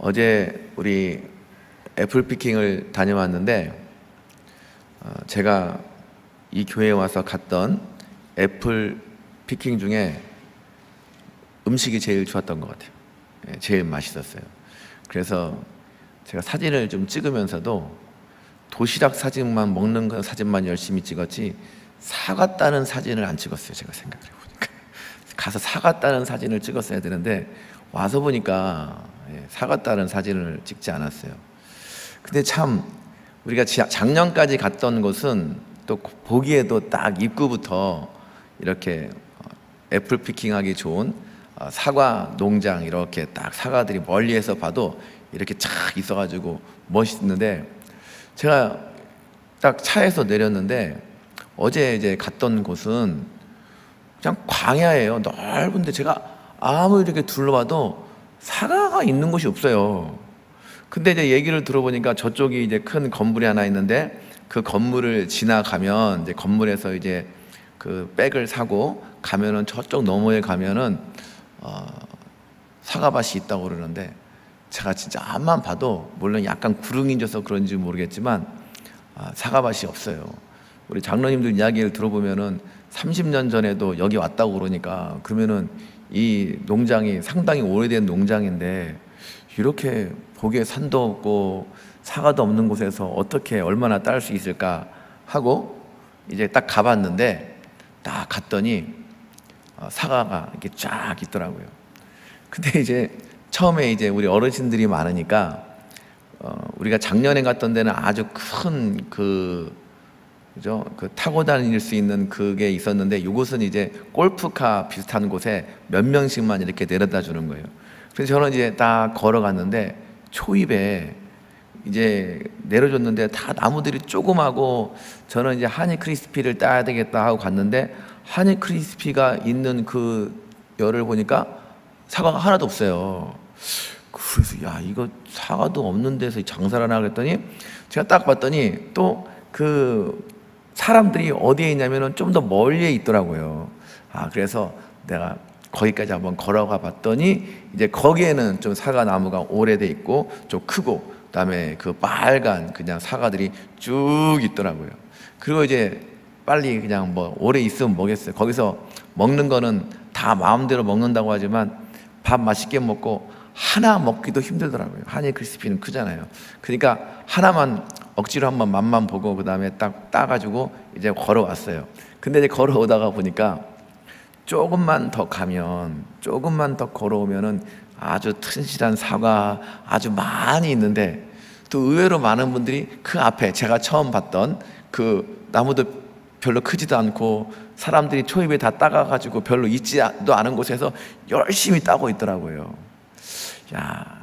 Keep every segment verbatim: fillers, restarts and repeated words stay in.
어제 우리 애플 피킹을 다녀왔는데 어, 제가 이 교회에 와서 갔던 애플 피킹 중에 음식이 제일 좋았던 것 같아요. 예, 제일 맛있었어요. 그래서 제가 사진을 좀 찍으면서도 도시락 사진만, 먹는 거 사진만 열심히 찍었지 사과 따는 사진을 안 찍었어요. 제가 생각을 해보니까 가서 사과 따는 사진을 찍었어야 되는데 와서 보니까 사과 따는 사진을 찍지 않았어요. 근데 참 우리가 작년까지 갔던 곳은 또 보기에도 딱 입구부터 이렇게 애플 피킹하기 좋은 사과 농장, 이렇게 딱 사과들이 멀리에서 봐도 이렇게 쫙 있어가지고 멋있는데, 제가 딱 차에서 내렸는데 어제 이제 갔던 곳은 그냥 광야예요. 넓은데 제가 아무리 이렇게 둘러봐도 사과가 있는 곳이 없어요. 근데 이제 얘기를 들어보니까 저쪽이 이제 큰 건물이 하나 있는데 그 건물을 지나가면 이제 건물에서 이제 그 백을 사고 가면은 저쪽 너머에 가면은 어, 사과밭이 있다고 그러는데, 제가 진짜 앞만 봐도 물론 약간 구릉이 져서 그런지 모르겠지만 아, 사과밭이 없어요. 우리 장로님들 이야기를 들어보면은 삼십 년 전에도 여기 왔다고 그러니까, 그러면은 이 농장이 상당히 오래된 농장인데 이렇게 보기에 산도 없고 사과도 없는 곳에서 어떻게 얼마나 딸 수 있을까 하고 이제 딱 가봤는데, 딱 갔더니 사과가 이렇게 쫙 있더라고요. 근데 이제 처음에 이제 우리 어르신들이 많으니까 어, 우리가 작년에 갔던 데는 아주 큰 그 그죠? 그 타고 다닐 수 있는 그게 있었는데, 이곳은 이제 골프카 비슷한 곳에 몇 명씩만 이렇게 내려다 주는 거예요. 그래서 저는 이제 딱 걸어갔는데 초입에 이제 내려줬는데 다 나무들이 조그마고, 저는 이제 하니 크리스피를 따야 되겠다 하고 갔는데 하니 크리스피가 있는 그 열을 보니까 사과가 하나도 없어요. 그래서 야, 이거 사과도 없는 데서 장사를 하나 그랬더니, 제가 딱 봤더니 또 그 사람들이 어디에 있냐면은 좀 더 멀리에 있더라고요. 아, 그래서 내가 거기까지 한번 걸어가 봤더니 이제 거기에는 좀 사과 나무가 오래돼 있고 좀 크고, 그다음에 그 빨간 그냥 사과들이 쭉 있더라고요. 그리고 이제 빨리 그냥 뭐 오래 있으면 뭐겠어요. 거기서 먹는 거는 다 마음대로 먹는다고 하지만 밥 맛있게 먹고 하나 먹기도 힘들더라고요. 하니 크리스피는 크잖아요. 그러니까 하나만 억지로 한번 맛만 보고 그 다음에 딱 따가지고 이제 걸어왔어요. 근데 이제 걸어오다가 보니까 조금만 더 가면, 조금만 더 걸어오면은 아주 튼실한 사과 아주 많이 있는데, 또 의외로 많은 분들이 그 앞에 제가 처음 봤던 그 나무도 별로 크지도 않고 사람들이 초입에 다 따가가지고 별로 있지도 않은 곳에서 열심히 따고 있더라고요. 야,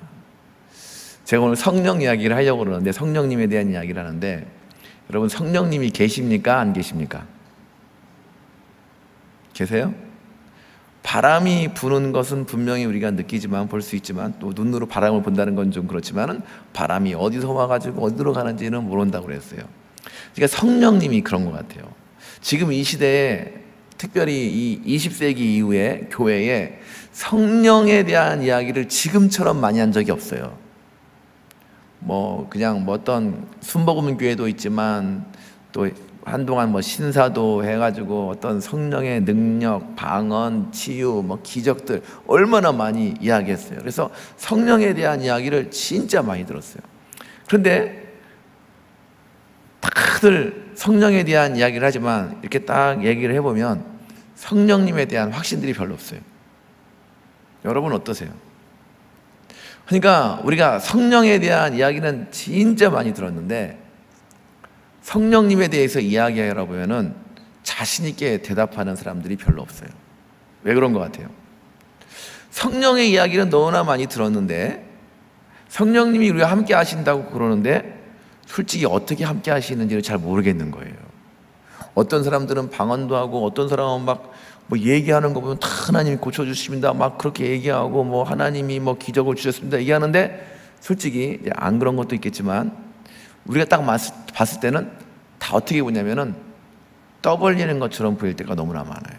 제가 오늘 성령 이야기를 하려고 그러는데, 성령님에 대한 이야기를 하는데, 여러분 성령님이 계십니까? 안 계십니까? 계세요? 바람이 부는 것은 분명히 우리가 느끼지만, 볼 수 있지만, 또 눈으로 바람을 본다는 건 좀 그렇지만은 바람이 어디서 와가지고 어디로 가는지는 모른다고 그랬어요. 그러니까 성령님이 그런 것 같아요. 지금 이 시대에, 특별히 이 이십 세기 이후에 교회에 성령에 대한 이야기를 지금처럼 많이 한 적이 없어요. 뭐 그냥 뭐 어떤 순복음 교회도 있지만 또 한동안 뭐 신사도 해가지고 어떤 성령의 능력, 방언, 치유, 뭐 기적들 얼마나 많이 이야기했어요. 그래서 성령에 대한 이야기를 진짜 많이 들었어요. 그런데 다들 성령에 대한 이야기를 하지만 이렇게 딱 얘기를 해보면 성령님에 대한 확신들이 별로 없어요. 여러분 어떠세요? 그러니까 우리가 성령에 대한 이야기는 진짜 많이 들었는데 성령님에 대해서 이야기하라 보면은 자신 있게 대답하는 사람들이 별로 없어요. 왜 그런 것 같아요? 성령의 이야기는 너무나 많이 들었는데, 성령님이 우리와 함께 하신다고 그러는데 솔직히 어떻게 함께 하시는지를 잘 모르겠는 거예요. 어떤 사람들은 방언도 하고, 어떤 사람은 막 뭐 얘기하는 거 보면 다 하나님이 고쳐주십니다 막 그렇게 얘기하고, 뭐 하나님이 뭐 기적을 주셨습니다 얘기하는데, 솔직히 안 그런 것도 있겠지만 우리가 딱 봤을 때는 다 어떻게 보냐면은 떠벌리는 것처럼 보일 때가 너무나 많아요.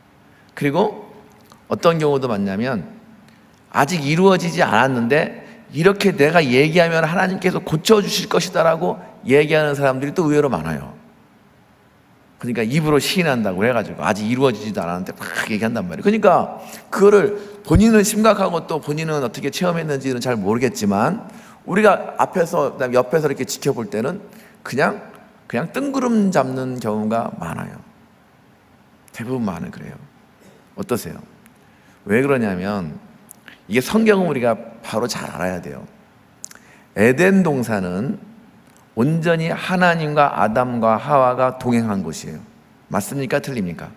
그리고 어떤 경우도 많냐면 아직 이루어지지 않았는데 이렇게 내가 얘기하면 하나님께서 고쳐주실 것이다 라고 얘기하는 사람들이 또 의외로 많아요. 그러니까 입으로 시인한다고 해가지고 아직 이루어지지도 않았는데 막 얘기한단 말이에요. 그러니까 그거를 본인은 심각하고 또 본인은 어떻게 체험했는지는 잘 모르겠지만 우리가 앞에서 그다음에 옆에서 이렇게 지켜볼 때는 그냥 그냥 뜬구름 잡는 경우가 많아요. 대부분 많은 그래요. 어떠세요? 왜 그러냐면 이게 성경은 우리가 바로 잘 알아야 돼요. 에덴 동산은 온전히 하나님과 아담과 하와가 동행한 곳이에요. 맞습니까? 틀립니까?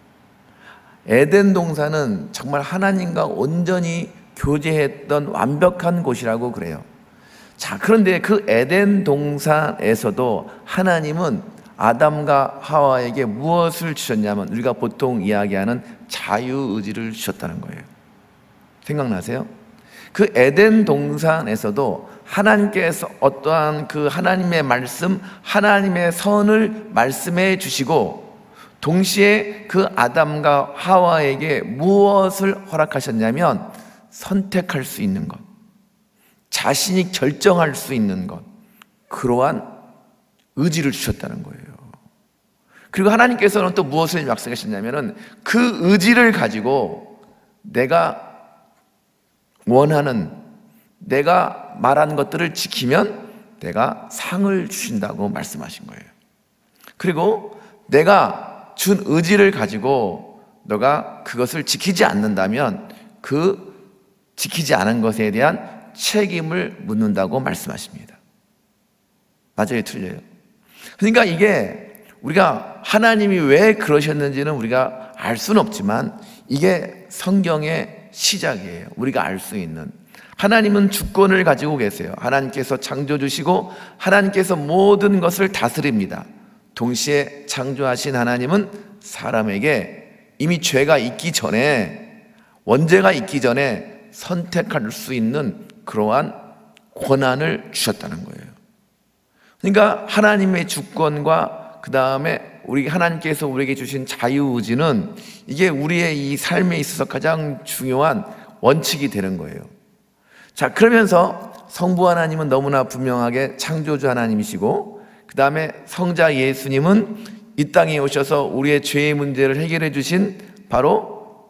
에덴 동산은 정말 하나님과 온전히 교제했던 완벽한 곳이라고 그래요. 자, 그런데 그 에덴 동산에서도 하나님은 아담과 하와에게 무엇을 주셨냐면 우리가 보통 이야기하는 자유의지를 주셨다는 거예요. 생각나세요? 그 에덴 동산에서도 하나님께서 어떠한 그 하나님의 말씀, 하나님의 선을 말씀해 주시고 동시에 그 아담과 하와에게 무엇을 허락하셨냐면 선택할 수 있는 것, 자신이 결정할 수 있는 것, 그러한 의지를 주셨다는 거예요. 그리고 하나님께서는 또 무엇을 약속하셨냐면은 그 의지를 가지고 내가 원하는, 내가 말한 것들을 지키면 내가 상을 주신다고 말씀하신 거예요. 그리고 내가 준 의지를 가지고 너가 그것을 지키지 않는다면 그 지키지 않은 것에 대한 책임을 묻는다고 말씀하십니다. 맞아요? 틀려요? 그러니까 이게 우리가 하나님이 왜 그러셨는지는 우리가 알 수는 없지만 이게 성경의 시작이에요. 우리가 알 수 있는. 하나님은 주권을 가지고 계세요. 하나님께서 창조주시고 하나님께서 모든 것을 다스립니다. 동시에 창조하신 하나님은 사람에게 이미 죄가 있기 전에, 원죄가 있기 전에 선택할 수 있는 그러한 권한을 주셨다는 거예요. 그러니까 하나님의 주권과 그 다음에 우리 하나님께서 우리에게 주신 자유의지는 이게 우리의 이 삶에 있어서 가장 중요한 원칙이 되는 거예요. 자, 그러면서 성부 하나님은 너무나 분명하게 창조주 하나님이시고 그 다음에 성자 예수님은 이 땅에 오셔서 우리의 죄의 문제를 해결해 주신 바로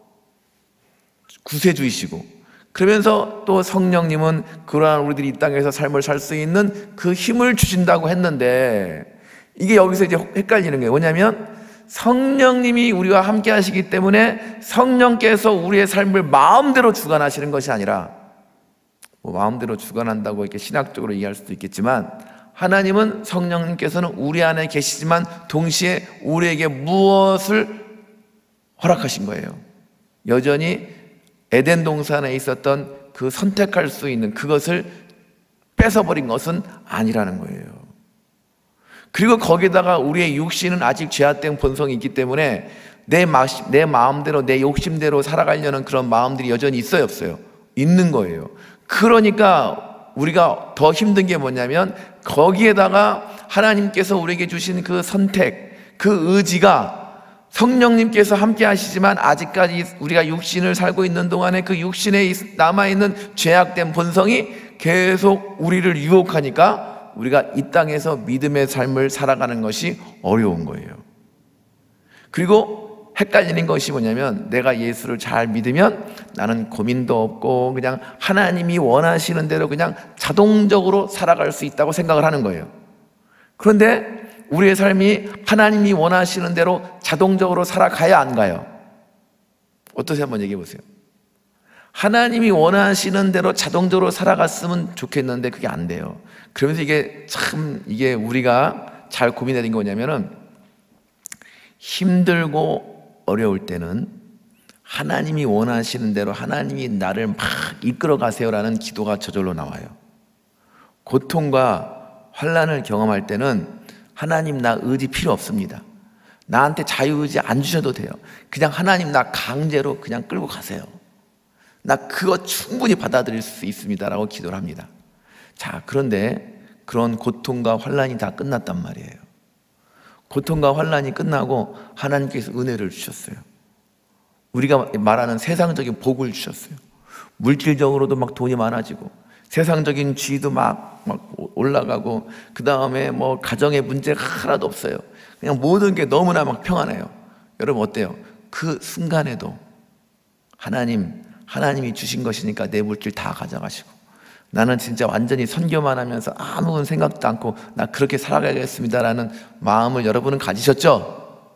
구세주이시고 그러면서 또 성령님은 그러한 우리들이 이 땅에서 삶을 살 수 있는 그 힘을 주신다고 했는데 이게 여기서 이제 헷갈리는 거예요. 뭐냐면 성령님이 우리와 함께 하시기 때문에 성령께서 우리의 삶을 마음대로 주관하시는 것이 아니라 뭐 마음대로 주관한다고 이렇게 신학적으로 이해할 수도 있겠지만 하나님은 성령님께서는 우리 안에 계시지만 동시에 우리에게 무엇을 허락하신 거예요. 여전히 에덴 동산에 있었던 그 선택할 수 있는 그것을 뺏어버린 것은 아니라는 거예요. 그리고 거기다가 우리의 육신은 아직 죄악된 본성이 있기 때문에 내, 마, 내 마음대로 내 욕심대로 살아가려는 그런 마음들이 여전히 있어요, 없어요? 있는 거예요. 그러니까 우리가 더 힘든 게 뭐냐면 거기에다가 하나님께서 우리에게 주신 그 선택, 그 의지가 성령님께서 함께 하시지만 아직까지 우리가 육신을 살고 있는 동안에 그 육신에 남아있는 죄악된 본성이 계속 우리를 유혹하니까 우리가 이 땅에서 믿음의 삶을 살아가는 것이 어려운 거예요. 그리고 헷갈리는 것이 뭐냐면 내가 예수를 잘 믿으면 나는 고민도 없고 그냥 하나님이 원하시는 대로 그냥 자동적으로 살아갈 수 있다고 생각을 하는 거예요. 그런데 우리의 삶이 하나님이 원하시는 대로 자동적으로 살아가야 안 가요? 어떠세요? 한번 얘기해 보세요. 하나님이 원하시는 대로 자동적으로 살아갔으면 좋겠는데 그게 안 돼요. 그러면서 이게 참 이게 우리가 잘 고민해야 되는 게 뭐냐면은 힘들고 어려울 때는 하나님이 원하시는 대로 하나님이 나를 막 이끌어 가세요라는 기도가 저절로 나와요. 고통과 환난을 경험할 때는 하나님 나 의지 필요 없습니다. 나한테 자유의지 안 주셔도 돼요. 그냥 하나님 나 강제로 그냥 끌고 가세요. 나 그거 충분히 받아들일 수 있습니다 라고 기도를 합니다. 자, 그런데 그런 고통과 환난이 다 끝났단 말이에요. 고통과 환난이 끝나고 하나님께서 은혜를 주셨어요. 우리가 말하는 세상적인 복을 주셨어요. 물질적으로도 막 돈이 많아지고 세상적인 지위도 막, 막 올라가고, 그 다음에 뭐 가정에 문제가 하나도 없어요. 그냥 모든 게 너무나 막 평안해요. 여러분 어때요? 그 순간에도 하나님, 하나님이 주신 것이니까 내 물질 다 가져가시고, 나는 진짜 완전히 선교만 하면서 아무 생각도 않고 나 그렇게 살아가겠습니다라는 마음을 여러분은 가지셨죠?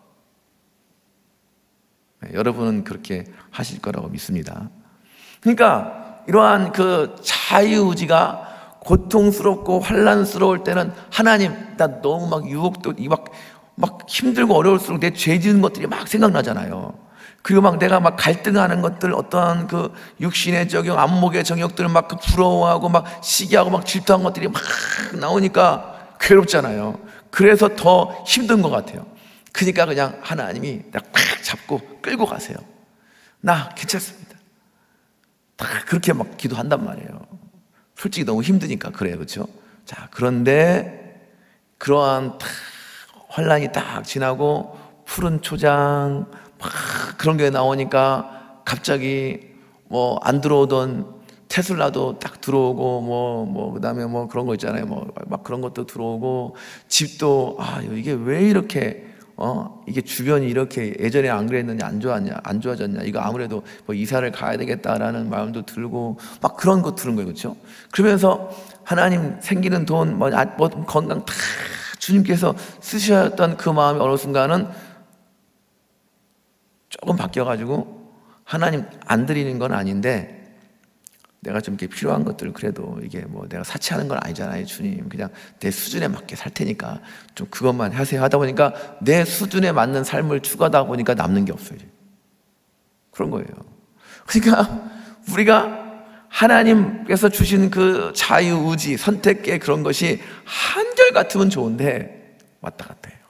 네, 여러분은 그렇게 하실 거라고 믿습니다. 그러니까 이러한 그 자유의지가 고통스럽고 환란스러울 때는 하나님, 나 너무 막 유혹도 막, 막 힘들고 어려울수록 내 죄 지은 것들이 막 생각나잖아요. 그리고 막 내가 막 갈등하는 것들, 어떠한 그 육신의 정욕, 안목의 정욕들 막 그 부러워하고 막 시기하고 막 질투한 것들이 막 나오니까 괴롭잖아요. 그래서 더 힘든 것 같아요. 그러니까 그냥 하나님이 딱 꽉 잡고 끌고 가세요. 나 괜찮습니다. 다 그렇게 막 기도한단 말이에요. 솔직히 너무 힘드니까 그래요, 그렇죠? 자, 그런데 그러한 딱 환란이 딱 지나고 푸른 초장 막 그런 게 나오니까 갑자기 뭐 안 들어오던 테슬라도 딱 들어오고 뭐 뭐 그다음에 뭐 그런 거 있잖아요. 뭐 막 그런 것도 들어오고 집도 아 이게 왜 이렇게 어 이게 주변이 이렇게 예전에 안 그랬느냐 안 좋았냐 안 좋아졌냐 이거 아무래도 뭐 이사를 가야 되겠다라는 마음도 들고 막 그런 거 들은 거예요, 그렇죠? 그러면서 하나님 생기는 돈 뭐 뭐 건강 다 주님께서 쓰셨던 그 마음이 어느 순간은 조금 바뀌어가지고 하나님 안 드리는 건 아닌데 내가 좀 이렇게 필요한 것들 그래도 이게 뭐 내가 사치하는 건 아니잖아요. 주님 그냥 내 수준에 맞게 살 테니까 좀 그것만 하세요 하다 보니까 내 수준에 맞는 삶을 추구하다 보니까 남는 게 없어요. 그런 거예요. 그러니까 우리가 하나님께서 주신 그 자유의지 선택의 그런 것이 한결같으면 좋은데 왔다 갔다 해요.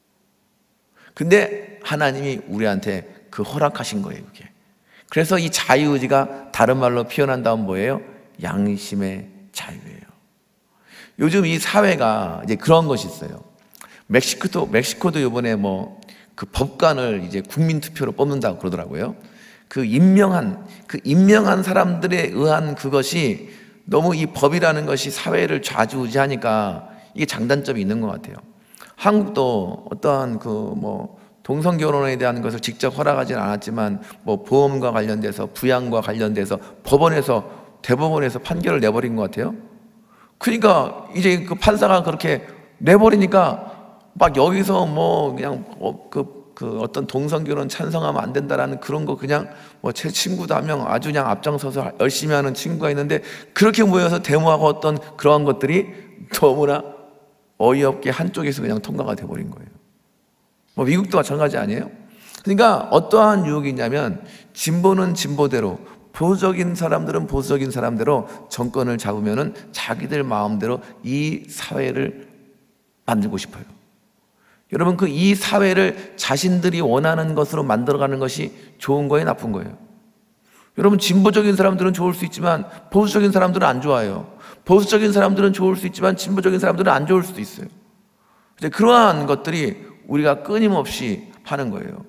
근데 하나님이 우리한테 그 허락하신 거예요, 그게. 그래서 이 자유의지가 다른 말로 표현한다면 뭐예요? 양심의 자유예요. 요즘 이 사회가 이제 그런 것이 있어요. 멕시코도, 멕시코도 이번에 뭐 그 법관을 이제 국민투표로 뽑는다고 그러더라고요. 그 임명한, 그 임명한 사람들에 의한 그것이 너무 이 법이라는 것이 사회를 좌지우지하니까 이게 장단점이 있는 것 같아요. 한국도 어떠한 그 뭐 동성 결혼에 대한 것을 직접 허락하지는 않았지만 뭐 보험과 관련돼서 부양과 관련돼서 법원에서 대법원에서 판결을 내버린 것 같아요. 그러니까 이제 그 판사가 그렇게 내버리니까 막 여기서 뭐 그냥 어, 그, 그 어떤 동성 결혼 찬성하면 안 된다라는 그런 거 그냥 뭐 제 친구도 한 명 아주 그냥 앞장서서 열심히 하는 친구가 있는데 그렇게 모여서 데모하고 어떤 그러한 것들이 너무나 어이없게 한쪽에서 그냥 통과가 돼버린 거예요. 뭐 미국도 마찬가지 아니에요? 그러니까 어떠한 유혹이 있냐면 진보는 진보대로 보수적인 사람들은 보수적인 사람대로 정권을 잡으면은 자기들 마음대로 이 사회를 만들고 싶어요. 여러분 그 이 사회를 자신들이 원하는 것으로 만들어가는 것이 좋은 거예요, 나쁜 거예요? 여러분 진보적인 사람들은 좋을 수 있지만 보수적인 사람들은 안 좋아요. 보수적인 사람들은 좋을 수 있지만 진보적인 사람들은 안 좋을 수도 있어요. 이제 그러한 것들이 우리가 끊임없이 하는 거예요.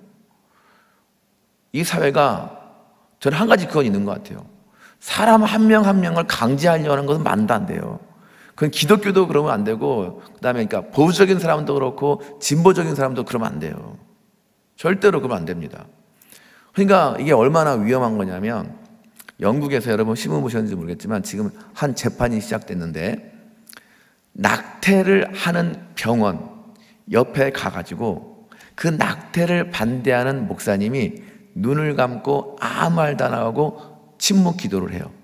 이 사회가 저는 한 가지 그건 있는 것 같아요. 사람 한 명 한 명을 강제하려고 하는 것은 말도 안 돼요. 그건 기독교도 그러면 안 되고 그다음에 그러니까 보수적인 사람도 그렇고 진보적인 사람도 그러면 안 돼요. 절대로 그러면 안 됩니다. 그러니까 이게 얼마나 위험한 거냐면 영국에서 여러분 신문 보셨는지 모르겠지만 지금 한 재판이 시작됐는데 낙태를 하는 병원 옆에 가가지고 그 낙태를 반대하는 목사님이 눈을 감고 아무 말도 안 하고 침묵 기도를 해요.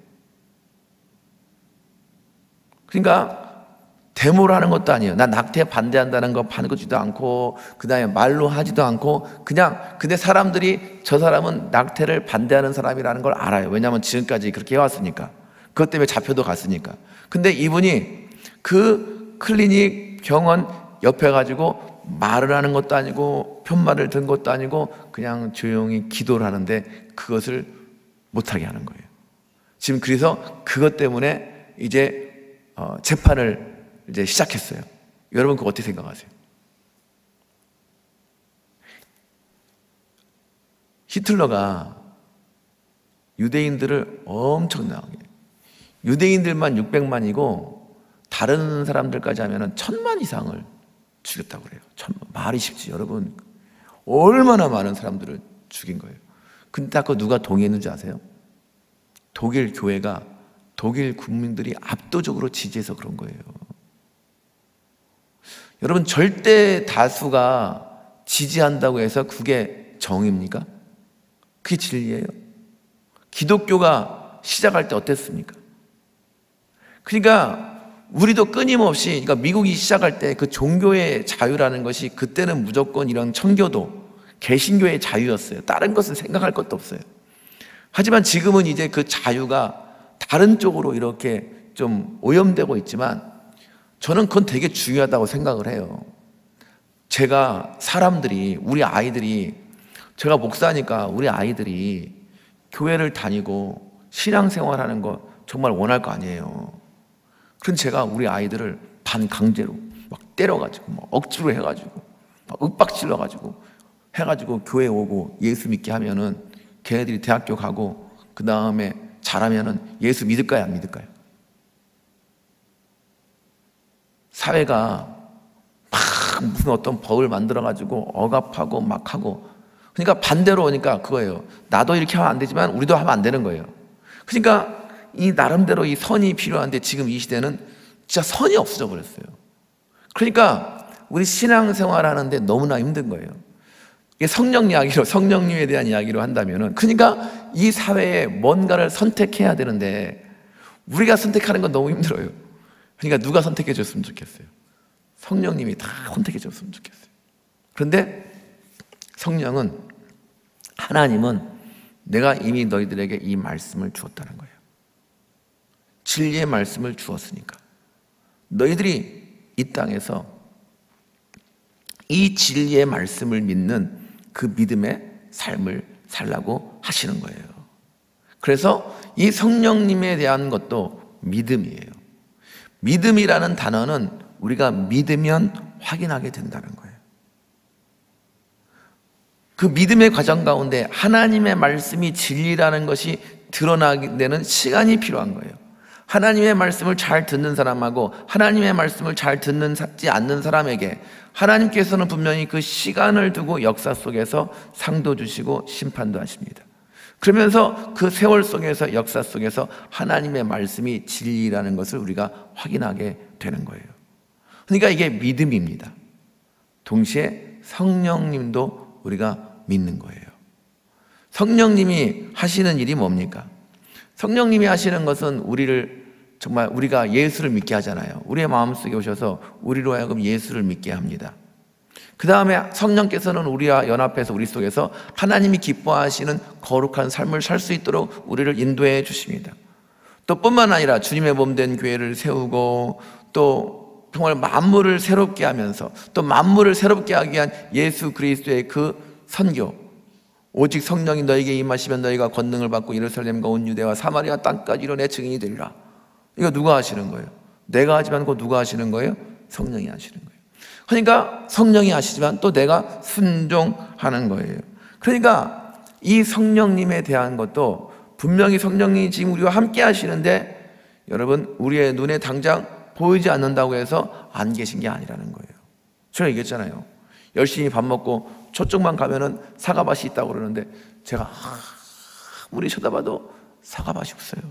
그러니까 데모를 하는 것도 아니에요. 난 낙태 반대한다는 거 파는 것도 않고 그 다음에 말로 하지도 않고 그냥 근데 사람들이 저 사람은 낙태를 반대하는 사람이라는 걸 알아요. 왜냐하면 지금까지 그렇게 해왔으니까. 그것 때문에 잡혀도 갔으니까. 근데 이분이 그 클리닉 병원 옆에 가지고 말을 하는 것도 아니고 편말을 든 것도 아니고 그냥 조용히 기도를 하는데 그것을 못하게 하는 거예요. 지금 그래서 그것 때문에 이제 어, 재판을 이제 시작했어요. 여러분 그거 어떻게 생각하세요? 히틀러가 유대인들을 엄청나게 유대인들만 육백만이고 다른 사람들까지 하면 천만 이상을 죽였다고 그래요. 천만. 말이 쉽지 여러분. 얼마나 많은 사람들을 죽인 거예요. 근데 아까 누가 동의했는지 아세요? 독일 교회가 독일 국민들이 압도적으로 지지해서 그런 거예요. 여러분, 절대 다수가 지지한다고 해서 그게 정의입니까? 그게 진리예요. 기독교가 시작할 때 어땠습니까? 그러니까 우리도 끊임없이, 그러니까 미국이 시작할 때 그 종교의 자유라는 것이 그때는 무조건 이런 청교도, 개신교의 자유였어요. 다른 것은 생각할 것도 없어요. 하지만 지금은 이제 그 자유가 다른 쪽으로 이렇게 좀 오염되고 있지만 저는 그건 되게 중요하다고 생각을 해요. 제가 사람들이, 우리 아이들이, 제가 목사니까 우리 아이들이 교회를 다니고 신앙생활하는 거 정말 원할 거 아니에요. 그럼 제가 우리 아이들을 반강제로 막 때려가지고 막 억지로 해가지고 막 윽박질러가지고 해가지고 교회 오고 예수 믿게 하면은 걔네들이 대학교 가고 그 다음에 잘하면은 예수 믿을까요, 안 믿을까요? 사회가 막 무슨 어떤 법을 만들어가지고 억압하고 막 하고, 그러니까 반대로 오니까 그거예요. 나도 이렇게 하면 안 되지만 우리도 하면 안 되는 거예요. 그러니까 이 나름대로 이 선이 필요한데 지금 이 시대는 진짜 선이 없어져 버렸어요. 그러니까 우리 신앙생활 하는데 너무나 힘든 거예요. 성령 이야기로, 성령님에 대한 이야기로 한다면은, 그러니까 이 사회에 뭔가를 선택해야 되는데 우리가 선택하는 건 너무 힘들어요. 그러니까 누가 선택해 줬으면 좋겠어요? 성령님이 다 선택해 줬으면 좋겠어요. 그런데 성령은, 하나님은 내가 이미 너희들에게 이 말씀을 주었다는 거예요. 진리의 말씀을 주었으니까 너희들이 이 땅에서 이 진리의 말씀을 믿는 그 믿음의 삶을 살라고 하시는 거예요. 그래서 이 성령님에 대한 것도 믿음이에요. 믿음이라는 단어는 우리가 믿으면 확인하게 된다는 거예요. 그 믿음의 과정 가운데 하나님의 말씀이 진리라는 것이 드러나게 되는 시간이 필요한 거예요. 하나님의 말씀을 잘 듣는 사람하고 하나님의 말씀을 잘 듣지 않는 사람에게 하나님께서는 분명히 그 시간을 두고 역사 속에서 상도 주시고 심판도 하십니다. 그러면서 그 세월 속에서, 역사 속에서 하나님의 말씀이 진리라는 것을 우리가 확인하게 되는 거예요. 그러니까 이게 믿음입니다. 동시에 성령님도 우리가 믿는 거예요. 성령님이 하시는 일이 뭡니까? 성령님이 하시는 것은 우리를 정말, 우리가 예수를 믿게 하잖아요. 우리의 마음속에 오셔서 우리로 하여금 예수를 믿게 합니다. 그 다음에 성령께서는 우리와 연합해서 우리 속에서 하나님이 기뻐하시는 거룩한 삶을 살 수 있도록 우리를 인도해 주십니다. 또 뿐만 아니라 주님의 몸된 교회를 세우고, 또 정말 만물을 새롭게 하면서, 또 만물을 새롭게 하기 위한 예수 그리스도의 그 선교, 오직 성령이 너에게 임하시면 너희가 권능을 받고 예루살렘과 온 유대와 사마리아 땅까지 이뤄 내 증인이 되리라. 이거 누가 하시는 거예요? 내가 하지만 그거 누가 하시는 거예요? 성령이 하시는 거예요. 그러니까 성령이 하시지만 또 내가 순종하는 거예요. 그러니까 이 성령님에 대한 것도 분명히 성령님이 지금 우리와 함께 하시는데, 여러분, 우리의 눈에 당장 보이지 않는다고 해서 안 계신 게 아니라는 거예요. 제가 얘기했잖아요. 열심히 밥 먹고 저쪽만 가면은 사과밭이 있다고 그러는데 제가 아무리 쳐다봐도 사과밭이 없어요.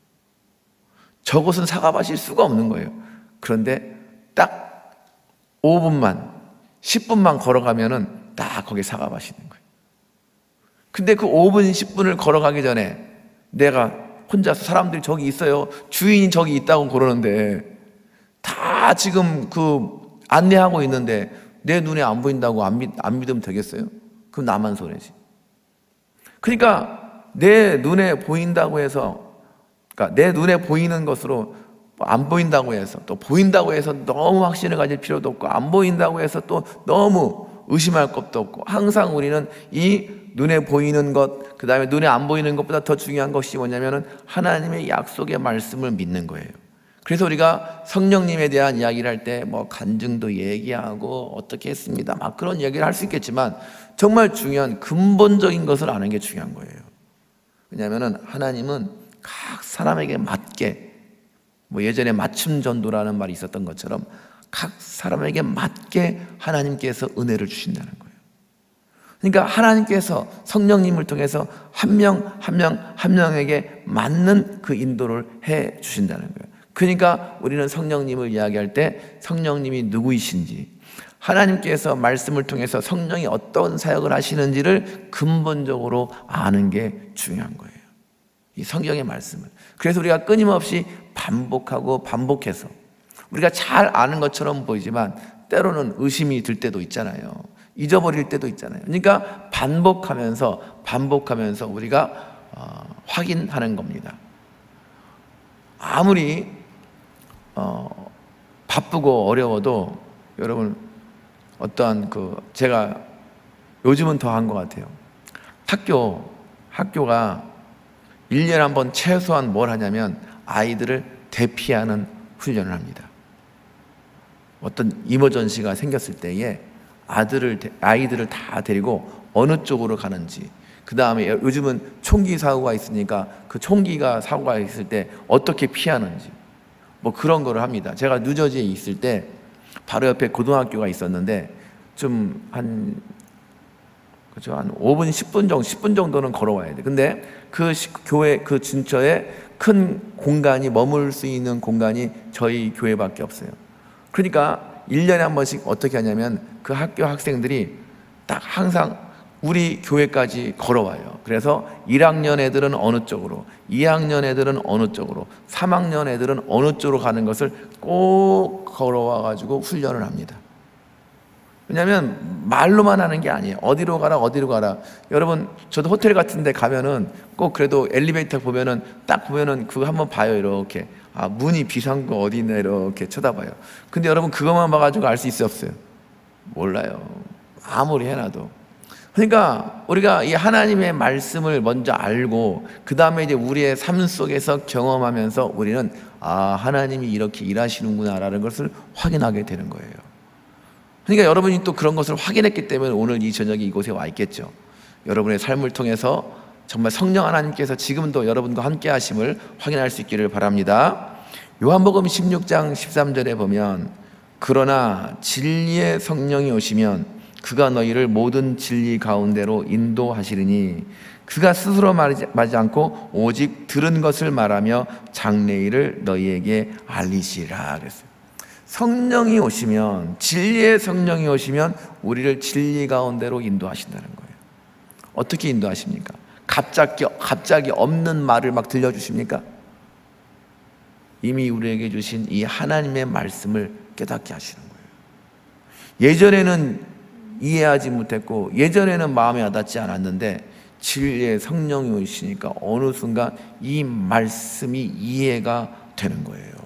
저곳은 사과밭일 수가 없는 거예요. 그런데 딱 오 분만, 십 분만 걸어가면은 딱 거기 사과밭이 있는 거예요. 근데 그 오 분, 십 분을 걸어가기 전에 내가 혼자서, 사람들이 저기 있어요, 주인이 저기 있다고 그러는데 다 지금 그 안내하고 있는데 내 눈에 안 보인다고 안, 믿, 안 믿으면 되겠어요? 그럼 나만 손해지. 그러니까 내 눈에 보인다고 해서, 그러니까 내 눈에 보이는 것으로 안 보인다고 해서, 또 보인다고 해서 너무 확신을 가질 필요도 없고, 안 보인다고 해서 또 너무 의심할 것도 없고, 항상 우리는 이 눈에 보이는 것, 그 다음에 눈에 안 보이는 것보다 더 중요한 것이 뭐냐면은 하나님의 약속의 말씀을 믿는 거예요. 그래서 우리가 성령님에 대한 이야기를 할 때 뭐 간증도 얘기하고 어떻게 했습니다, 막 그런 얘기를 할 수 있겠지만 정말 중요한 근본적인 것을 아는 게 중요한 거예요. 왜냐하면 하나님은 각 사람에게 맞게 뭐 예전에 맞춤 전도라는 말이 있었던 것처럼 각 사람에게 맞게 하나님께서 은혜를 주신다는 거예요. 그러니까 하나님께서 성령님을 통해서 한 명 한 명 한 명에게 맞는 그 인도를 해 주신다는 거예요. 그러니까 우리는 성령님을 이야기할 때 성령님이 누구이신지, 하나님께서 말씀을 통해서 성령이 어떤 사역을 하시는지를 근본적으로 아는 게 중요한 거예요. 이 성경의 말씀을. 그래서 우리가 끊임없이 반복하고 반복해서 우리가 잘 아는 것처럼 보이지만 때로는 의심이 들 때도 있잖아요. 잊어버릴 때도 있잖아요. 그러니까 반복하면서 반복하면서 우리가 어, 확인하는 겁니다. 아무리 어, 바쁘고 어려워도 여러분 어떠한 그 제가 요즘은 더 한 것 같아요. 학교 학교가 일 년에 한 번 최소한 뭘 하냐면 아이들을 대피하는 훈련을 합니다. 어떤 이머전시가 생겼을 때에 아들을 아이들을 다 데리고 어느 쪽으로 가는지, 그 다음에 요즘은 총기 사고가 있으니까 그 총기가 사고가 있을 때 어떻게 피하는지 뭐 그런 거를 합니다. 제가 뉴저지에 있을 때 바로 옆에 고등학교가 있었는데 좀 한 그죠 한 오 분 십 분 정도 십 분 정도는 걸어와야 돼. 근데 그 교회 그 근처에 큰 공간이 머물 수 있는 공간이 저희 교회밖에 없어요. 그러니까 일 년에 한 번씩 어떻게 하냐면 그 학교 학생들이 딱 항상 우리 교회까지 걸어와요. 그래서 일 학년 애들은 어느 쪽으로, 이 학년 애들은 어느 쪽으로, 삼 학년 애들은 어느 쪽으로 가는 것을 꼭 걸어와 가지고 훈련을 합니다. 왜냐하면 말로만 하는 게 아니에요. 어디로 가라 어디로 가라. 여러분 저도 호텔 같은 데 가면은 꼭 그래도 엘리베이터 보면은 딱 보면은 그거 한번 봐요. 이렇게 아 문이 비상구 어디 있나 이렇게 쳐다봐요. 근데 여러분 그것만 봐가지고 알 수 있어요 없어요? 몰라요. 아무리 해놔도. 그러니까 우리가 이 하나님의 말씀을 먼저 알고 그 다음에 이제 우리의 삶 속에서 경험하면서 우리는 아 하나님이 이렇게 일하시는구나라는 것을 확인하게 되는 거예요. 그러니까 여러분이 또 그런 것을 확인했기 때문에 오늘 이 저녁에 이곳에 와 있겠죠. 여러분의 삶을 통해서 정말 성령 하나님께서 지금도 여러분과 함께 하심을 확인할 수 있기를 바랍니다. 요한복음 십육 장 십삼 절에 보면 그러나 진리의 성령이 오시면 그가 너희를 모든 진리 가운데로 인도하시리니 그가 스스로 말하지 않고 오직 들은 것을 말하며 장래일을 너희에게 알리시라 그랬어요. 성령이 오시면, 진리의 성령이 오시면 우리를 진리 가운데로 인도하신다는 거예요. 어떻게 인도하십니까? 갑자기, 갑자기 없는 말을 막 들려주십니까? 이미 우리에게 주신 이 하나님의 말씀을 깨닫게 하시는 거예요. 예전에는 이해하지 못했고 예전에는 마음에 와닿지 않았는데 진리의 성령이 오시니까 어느 순간 이 말씀이 이해가 되는 거예요.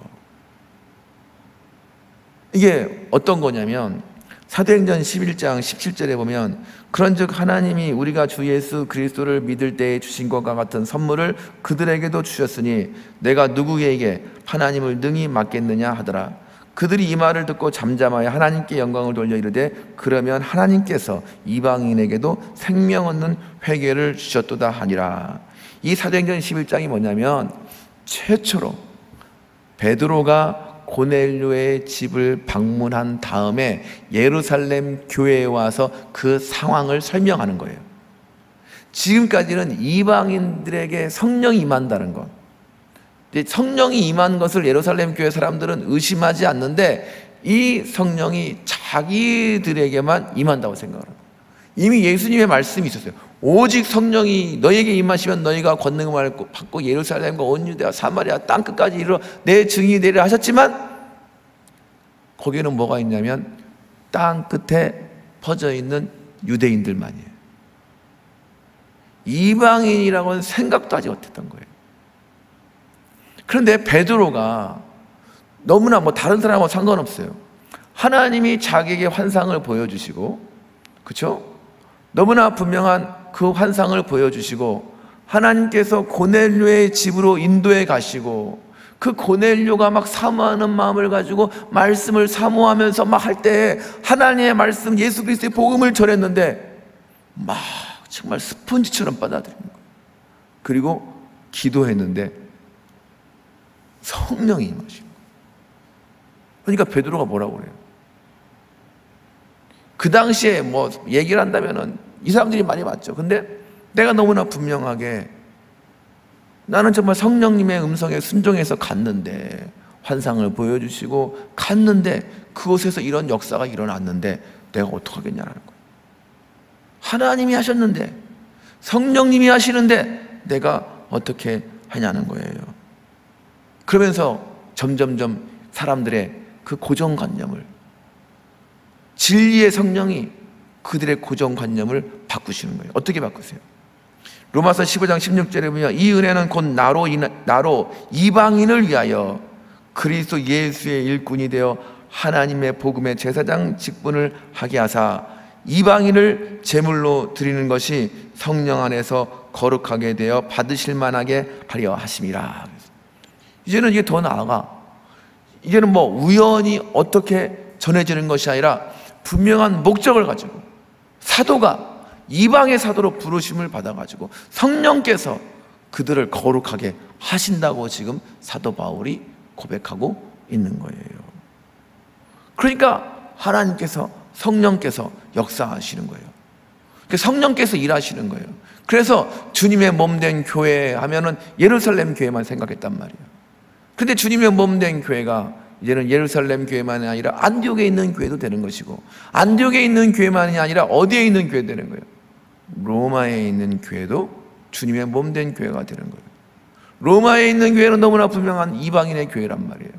이게 어떤 거냐면 사도행전 십일 장 십칠 절에 보면 그런즉 하나님이 우리가 주 예수 그리스도를 믿을 때에 주신 것과 같은 선물을 그들에게도 주셨으니 내가 누구에게 하나님을 능히 맡겠느냐 하더라. 그들이 이 말을 듣고 잠잠하여 하나님께 영광을 돌려 이르되 그러면 하나님께서 이방인에게도 생명 얻는 회개를 주셨도다 하니라. 이 사도행전 십일 장이 뭐냐면 최초로 베드로가 고넬료의 집을 방문한 다음에 예루살렘 교회에 와서 그 상황을 설명하는 거예요. 지금까지는 이방인들에게 성령이 임한다는 것, 성령이 임한 것을 예루살렘 교회 사람들은 의심하지 않는데 이 성령이 자기들에게만 임한다고 생각합니다. 이미 예수님의 말씀이 있었어요. 오직 성령이 너에게 임하시면 너희가 권능을 받고 예루살렘과 온 유대와 사마리아 땅끝까지 이르러 내 증인이 되리라 하셨지만 거기에는 뭐가 있냐면 땅 끝에 퍼져 있는 유대인들만이에요. 이방인이라고는 생각도 하지 못했던 거예요. 그런데 베드로가 너무나 뭐 다른 사람하고 상관없어요. 하나님이 자기에게 환상을 보여주시고, 그렇죠? 너무나 분명한 그 환상을 보여주시고 하나님께서 고넬료의 집으로 인도해 가시고 그 고넬료가 막 사모하는 마음을 가지고 말씀을 사모하면서 막 할 때 하나님의 말씀 예수 그리스도의 복음을 전했는데 막 정말 스펀지처럼 받아들이는 거예요. 그리고 기도했는데 성령이 임하시는 거예요. 그러니까 베드로가 뭐라고 그래요? 그 당시에 뭐 얘기를 한다면은 이 사람들이 많이 봤죠. 근데 내가 너무나 분명하게 나는 정말 성령님의 음성에 순종해서 갔는데, 환상을 보여주시고 갔는데, 그곳에서 이런 역사가 일어났는데 내가 어떡하겠냐라는 거예요. 하나님이 하셨는데, 성령님이 하시는데 내가 어떻게 하냐는 거예요. 그러면서 점점점 사람들의 그 고정관념을, 진리의 성령이 그들의 고정관념을 바꾸시는 거예요. 어떻게 바꾸세요? 로마서 십오 장 십육 절에 보면 이 은혜는 곧 나로, 나로 이방인을 위하여 그리스도 예수의 일꾼이 되어 하나님의 복음의 제사장 직분을 하게 하사 이방인을 제물로 드리는 것이 성령 안에서 거룩하게 되어 받으실 만하게 하려 하심이라. 이제는 이게 더 나아가, 이제는 뭐 우연히 어떻게 전해지는 것이 아니라 분명한 목적을 가지고 사도가 이방의 사도로 부르심을 받아가지고 성령께서 그들을 거룩하게 하신다고 지금 사도 바울이 고백하고 있는 거예요. 그러니까 하나님께서, 성령께서 역사하시는 거예요. 성령께서 일하시는 거예요. 그래서 주님의 몸된 교회 하면은 예루살렘 교회만 생각했단 말이에요. 근데 주님의 몸된 교회가 이제는 예루살렘 교회만이 아니라 안디옥에 있는 교회도 되는 것이고, 안디옥에 있는 교회만이 아니라 어디에 있는 교회 되는 거예요? 로마에 있는 교회도 주님의 몸된 교회가 되는 거예요. 로마에 있는 교회는 너무나 분명한 이방인의 교회란 말이에요.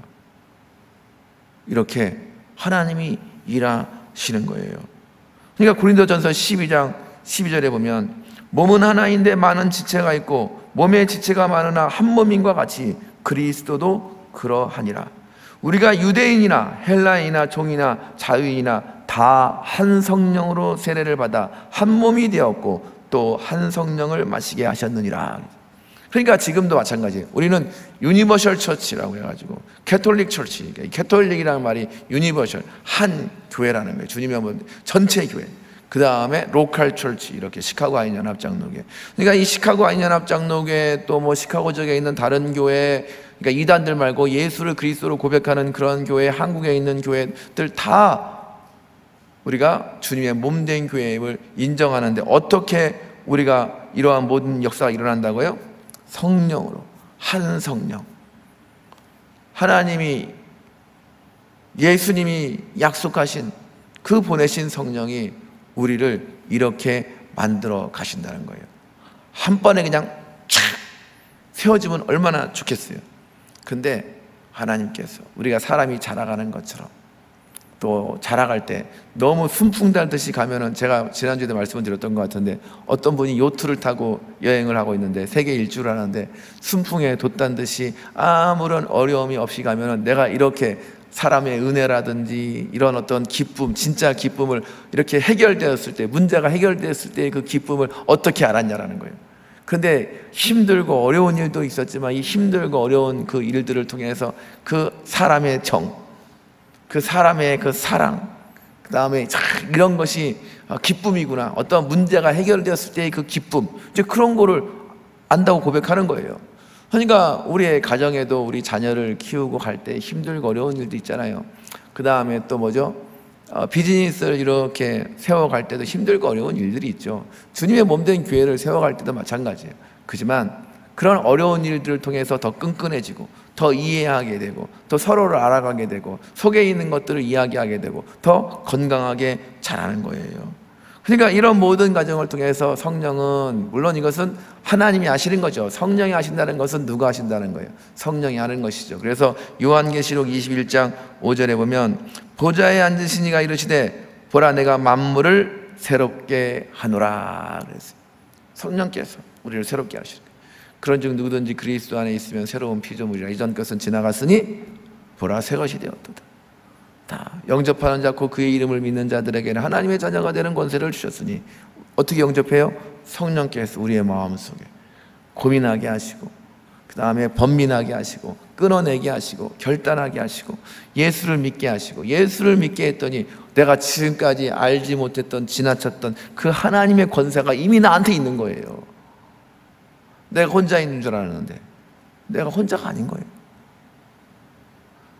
이렇게 하나님이 일하시는 거예요. 그러니까 고린도전서 십이 장 십이 절에 보면 몸은 하나인데 많은 지체가 있고 몸의 지체가 많으나 한 몸인과 같이 그리스도도 그러하니라. 우리가 유대인이나 헬라인이나 종이나 자유인이나 다 한 성령으로 세례를 받아 한 몸이 되었고 또 한 성령을 마시게 하셨느니라. 그러니까 지금도 마찬가지예요. 우리는 유니버셜 처치라고 해가지고 캐톨릭 처치, 캐톨릭이라는 말이 유니버셜, 한 교회라는 거예요. 주님의 몸 전체 교회. 그 다음에 로컬 처치, 이렇게 시카고 아인 연합 장로교회. 그러니까 이 시카고 아인 연합 장로교회, 또 뭐 시카고 지역에 있는 다른 교회, 그러니까 이단들 말고 예수를 그리스도로 고백하는 그런 교회, 한국에 있는 교회들 다 우리가 주님의 몸된 교회임을 인정하는데, 어떻게 우리가 이러한 모든 역사가 일어난다고요? 성령으로, 한 성령. 하나님이, 예수님이 약속하신 그 보내신 성령이 우리를 이렇게 만들어 가신다는 거예요. 한 번에 그냥 촥 세워지면 얼마나 좋겠어요. 근데 하나님께서 우리가 사람이 자라가는 것처럼, 또 자라갈 때 너무 순풍 달듯이 가면은, 제가 지난주에도 말씀을 드렸던 것 같은데, 어떤 분이 요트를 타고 여행을 하고 있는데 세계 일주를 하는데 순풍에 돛단 듯이 아무런 어려움이 없이 가면은, 내가 이렇게 사람의 은혜라든지 이런 어떤 기쁨, 진짜 기쁨을 이렇게 해결되었을 때, 문제가 해결되었을 때의 그 기쁨을 어떻게 알았냐라는 거예요. 그런데 힘들고 어려운 일도 있었지만 이 힘들고 어려운 그 일들을 통해서 그 사람의 정, 그 사람의 그 사랑, 그 다음에 이런 것이 기쁨이구나, 어떤 문제가 해결되었을 때의 그 기쁨, 이제 그런 거를 안다고 고백하는 거예요. 그러니까 우리의 가정에도 우리 자녀를 키우고 갈 때 힘들고 어려운 일도 있잖아요. 그 다음에 또 뭐죠? 어, 비즈니스를 이렇게 세워갈 때도 힘들고 어려운 일들이 있죠. 주님의 몸된 교회를 세워갈 때도 마찬가지예요. 그렇지만 그런 어려운 일들을 통해서 더 끈끈해지고, 더 이해하게 되고, 더 서로를 알아가게 되고, 속에 있는 것들을 이야기하게 되고, 더 건강하게 자라는 거예요. 그러니까 이런 모든 과정을 통해서 성령은, 물론 이것은 하나님이 하시는 거죠. 성령이 하신다는 것은 누가 하신다는 거예요? 성령이 하는 것이죠. 그래서 요한계시록 이십일 장 오 절에 보면 보좌에 앉으신 이가 이르시되 보라 내가 만물을 새롭게 하노라 그랬어요. 성령께서 우리를 새롭게 하시는 거예요. 그런즉 누구든지 그리스도 안에 있으면 새로운 피조물이라, 이전 것은 지나갔으니 보라 새 것이 되었도다. 다 영접하는 자 곧 그의 이름을 믿는 자들에게는 하나님의 자녀가 되는 권세를 주셨으니, 어떻게 영접해요? 성령께서 우리의 마음속에 고민하게 하시고, 그 다음에 번민하게 하시고, 끊어내게 하시고, 결단하게 하시고, 예수를 믿게 하시고, 예수를 믿게 했더니 내가 지금까지 알지 못했던, 지나쳤던 그 하나님의 권세가 이미 나한테 있는 거예요. 내가 혼자 있는 줄 알았는데 내가 혼자가 아닌 거예요.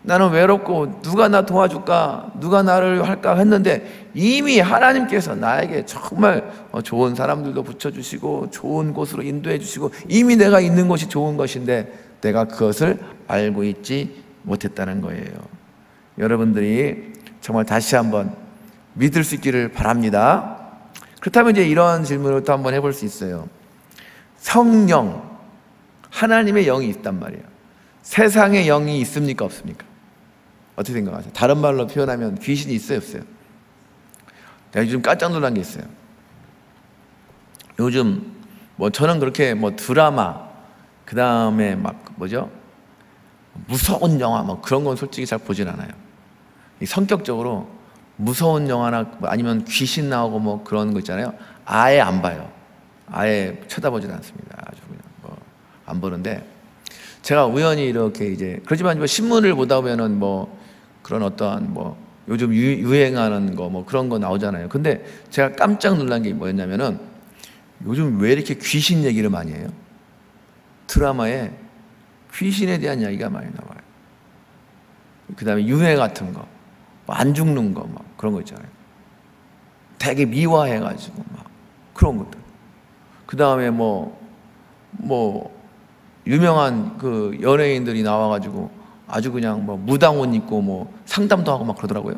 나는 외롭고 누가 나 도와줄까, 누가 나를 할까 했는데 이미 하나님께서 나에게 정말 좋은 사람들도 붙여주시고 좋은 곳으로 인도해 주시고 이미 내가 있는 곳이 좋은 것인데 내가 그것을 알고 있지 못했다는 거예요. 여러분들이 정말 다시 한번 믿을 수 있기를 바랍니다. 그렇다면 이제 이런 질문을 또 한번 해볼 수 있어요. 성령, 하나님의 영이 있단 말이에요. 세상의 영이 있습니까, 없습니까? 어떻게 생각하세요? 다른 말로 표현하면 귀신이 있어요, 없어요? 내가 요즘 깜짝 놀란 게 있어요. 요즘 뭐 저는 그렇게 뭐 드라마, 그 다음에 막 뭐죠? 무서운 영화 뭐 그런 건 솔직히 잘 보진 않아요. 성격적으로 무서운 영화나 아니면 귀신 나오고 뭐 그런 거 있잖아요. 아예 안 봐요. 아예 쳐다보진 않습니다. 아주 그냥 뭐 안 보는데, 제가 우연히 이렇게 이제 그렇지만 뭐 신문을 보다 보면은 뭐 그런 어떠한 뭐 요즘 유, 유행하는 거 뭐 그런 거 나오잖아요. 근데 제가 깜짝 놀란 게 뭐였냐면은 요즘 왜 이렇게 귀신 얘기를 많이 해요? 드라마에 귀신에 대한 이야기가 많이 나와요. 그 다음에 유해 같은 거, 안 죽는 거 막 그런 거 있잖아요. 되게 미화해가지고 막 그런 것들. 그 다음에 뭐 뭐 유명한 그 연예인들이 나와가지고 아주 그냥 뭐 무당 옷 입고 뭐 상담도 하고 막 그러더라고요.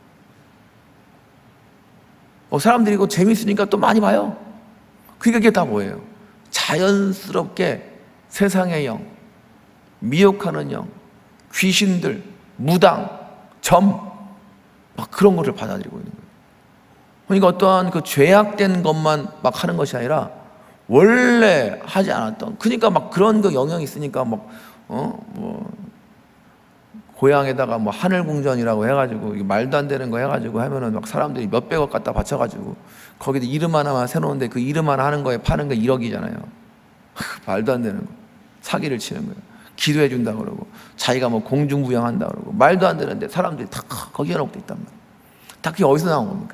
어, 사람들이 이거 재밌으니까 또 많이 봐요. 그러니까 이게 다 뭐예요? 자연스럽게 세상의 영, 미혹하는 영, 귀신들, 무당, 점, 막 그런 거를 받아들이고 있는 거예요. 그러니까 어떠한 그 죄악된 것만 막 하는 것이 아니라 원래 하지 않았던, 그러니까 막 그런 그 영향이 있으니까 막, 어, 뭐, 고향에다가 뭐 하늘궁전이라고 해가지고 말도 안 되는 거 해가지고 하면은 막 사람들이 몇백억 갖다 바쳐가지고 거기다 이름 하나만 세놓는데 그 이름 하나 하는 거에 파는 거 일억이잖아요. 말도 안 되는 거. 사기를 치는 거예요. 기도해 준다 그러고 자기가 뭐 공중부양한다 그러고 말도 안 되는데 사람들이 다 거기에 놓고 있단 말이에요. 다 그게 어디서 나온 겁니까?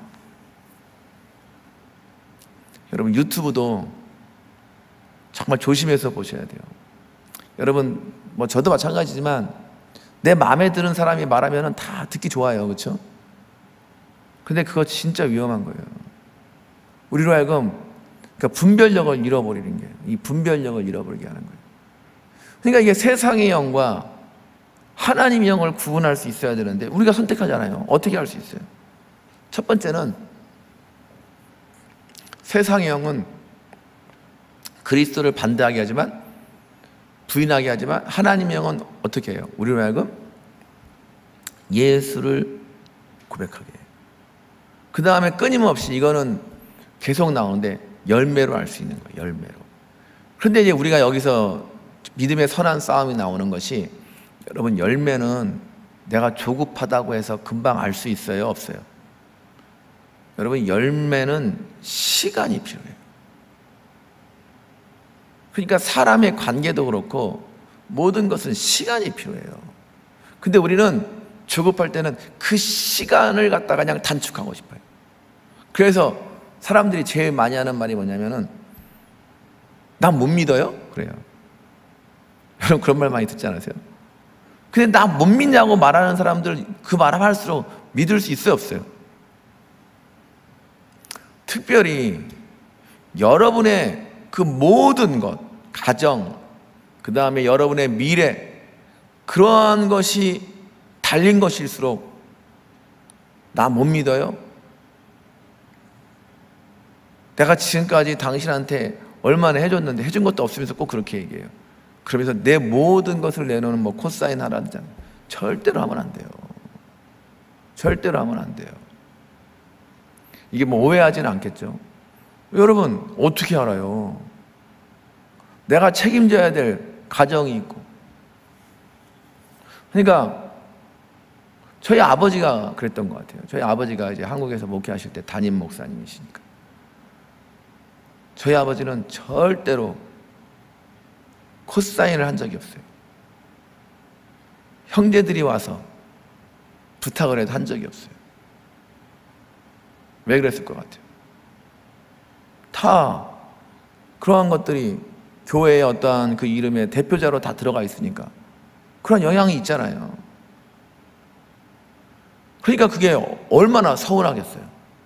여러분 유튜브도 정말 조심해서 보셔야 돼요. 여러분 뭐 저도 마찬가지지만 내 마음에 드는 사람이 말하면 다 듣기 좋아요. 그렇죠? 근데 그거 진짜 위험한 거예요. 우리로 하여금 그러니까 분별력을 잃어버리는 게, 이 분별력을 잃어버리게 하는 거예요. 그러니까 이게 세상의 영과 하나님의 영을 구분할 수 있어야 되는데 우리가 선택하잖아요. 어떻게 할 수 있어요? 첫 번째는 세상의 영은 그리스도를 반대하게 하지만 부인하게 하지만 하나님의 영은 어떻게 해요? 우리로 하여금 예수를 고백하게 해요. 그 다음에 끊임없이 이거는 계속 나오는데 열매로 알 수 있는 거예요. 열매로. 그런데 이제 우리가 여기서 믿음의 선한 싸움이 나오는 것이, 여러분 열매는 내가 조급하다고 해서 금방 알 수 있어요? 없어요? 여러분 열매는 시간이 필요해요. 그러니까 사람의 관계도 그렇고 모든 것은 시간이 필요해요. 근데 우리는 조급할 때는 그 시간을 갖다가 그냥 단축하고 싶어요. 그래서 사람들이 제일 많이 하는 말이 뭐냐면은 난 못 믿어요? 그래요. 여러분 그런 말 많이 듣지 않으세요? 근데 나 못 믿냐고 말하는 사람들 그 말을 할수록 믿을 수 있어요, 없어요? 특별히 여러분의 그 모든 것, 가정, 그 다음에 여러분의 미래, 그러한 것이 달린 것일수록 나 못 믿어요? 내가 지금까지 당신한테 얼마나 해줬는데 해준 것도 없으면서 꼭 그렇게 얘기해요. 그러면서 내 모든 것을 내놓는 뭐 코사인 하라는 절대로 하면 안 돼요. 절대로 하면 안 돼요. 이게 뭐 오해하지는 않겠죠? 여러분 어떻게 알아요? 내가 책임져야 될 가정이 있고. 그러니까 저희 아버지가 그랬던 것 같아요. 저희 아버지가 이제 한국에서 목회하실 때 담임 목사님이시니까 저희 아버지는 절대로 코사인을 한 적이 없어요. 형제들이 와서 부탁을 해도 한 적이 없어요. 왜 그랬을 것 같아요? 다 그러한 것들이 교회의 어떠한 그 이름의 대표자로 다 들어가 있으니까 그런 영향이 있잖아요. 그러니까 그게 얼마나 서운하겠어요.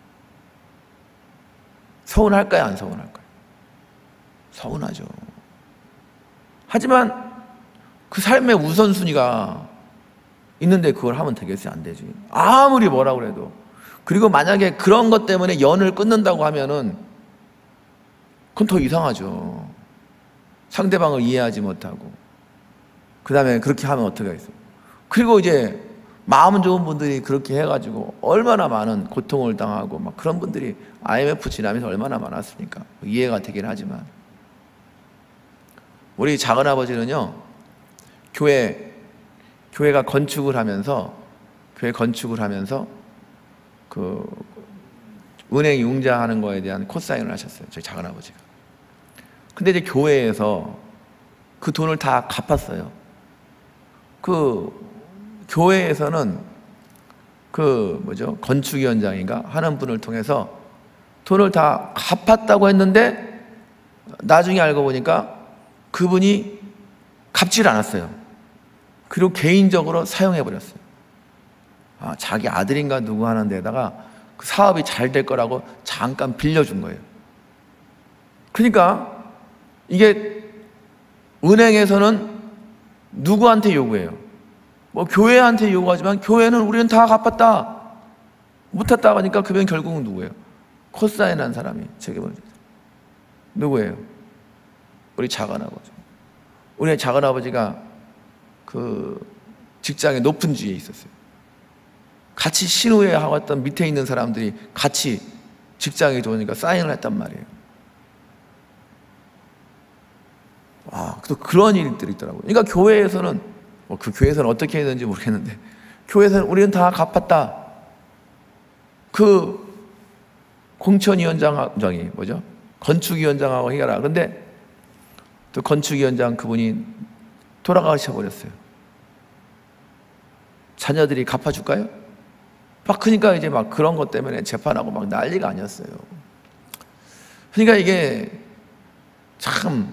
서운할까요? 안 서운할까요? 서운하죠. 하지만 그 삶의 우선순위가 있는데 그걸 하면 되겠어요? 안 되지. 아무리 뭐라고 그래도. 그리고 만약에 그런 것 때문에 연을 끊는다고 하면은 그건 더 이상하죠. 상대방을 이해하지 못하고 그 다음에 그렇게 하면 어떻게 하겠어요? 그리고 이제 마음 좋은 분들이 그렇게 해가지고 얼마나 많은 고통을 당하고 막 그런 분들이 아이엠에프 지나면서 얼마나 많았습니까? 이해가 되긴 하지만 우리 작은아버지는요, 교회 교회가 건축을 하면서 교회 건축을 하면서 그 은행 융자하는 거에 대한 코사인을 하셨어요. 저희 작은아버지가. 근데 이제 교회에서 그 돈을 다 갚았어요. 그 교회에서는 그 뭐죠? 건축위원장인가 하는 분을 통해서 돈을 다 갚았다고 했는데 나중에 알고 보니까 그분이 갚질 않았어요. 그리고 개인적으로 사용해버렸어요. 아, 자기 아들인가 누구 하는 데다가 그 사업이 잘 될 거라고 잠깐 빌려준 거예요. 그러니까 이게 은행에서는 누구한테 요구해요? 뭐 교회한테 요구하지만 교회는 우리는 다 갚았다, 못했다 하니까 그분 결국은 누구예요? 코사인한 사람이 책임을 져요. 누구예요? 우리 작은아버지. 우리 작은아버지가 그 직장의 높은 지위에 있었어요. 같이 신우회 하고 있던 밑에 있는 사람들이 같이 직장에 좋으니까 사인을 했단 말이에요. 와, 또 그런 일들이 있더라고요. 그러니까 교회에서는 뭐 그 교회에서는 어떻게 했는지 모르겠는데 교회에서는 우리는 다 갚았다. 그 공천위원장이 뭐죠? 건축위원장하고 해결하. 근데 또 건축위원장 그분이 돌아가셔 버렸어요. 자녀들이 갚아줄까요? 막 그러니까 이제 막 그런 것 때문에 재판하고 막 난리가 아니었어요. 그러니까 이게 참